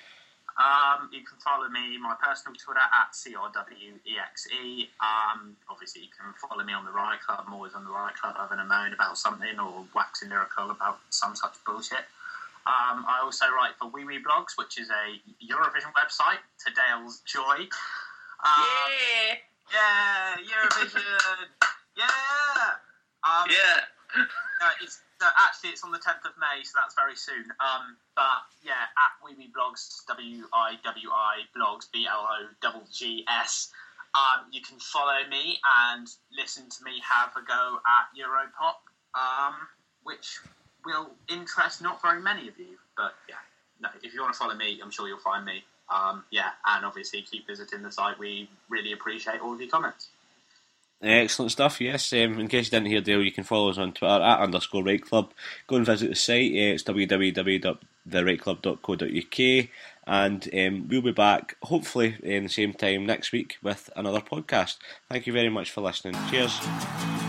Um, you can follow me, my personal Twitter, at C R W E X E. Um, obviously, you can follow me on the Right Club. I'm always on the Right Club having a moan about something or waxing lyrical about some such bullshit. Um, I also write for Wee Wee Blogs, which is a Eurovision website, to Dale's joy. Um, yeah! Yeah! Eurovision! yeah! Um, yeah! uh, it's No, actually, it's on the tenth of May, so that's very soon. Um, but yeah, at Wee Wee Blogs, W I W I Blogs, B L O G G S. Um, you can follow me and listen to me have a go at Europop, um, which will interest not very many of you. But yeah, no, if you want to follow me, I'm sure you'll find me. Um, yeah, and obviously keep visiting the site. We really appreciate all of your comments. Excellent stuff, yes. Um, in case you didn't hear Dale, you can follow us on Twitter at underscore Right Club. Go and visit the site, uh, it's w w w dot the right club dot co dot u k, and um, we'll be back hopefully in the same time next week with another podcast. Thank you very much for listening. Cheers.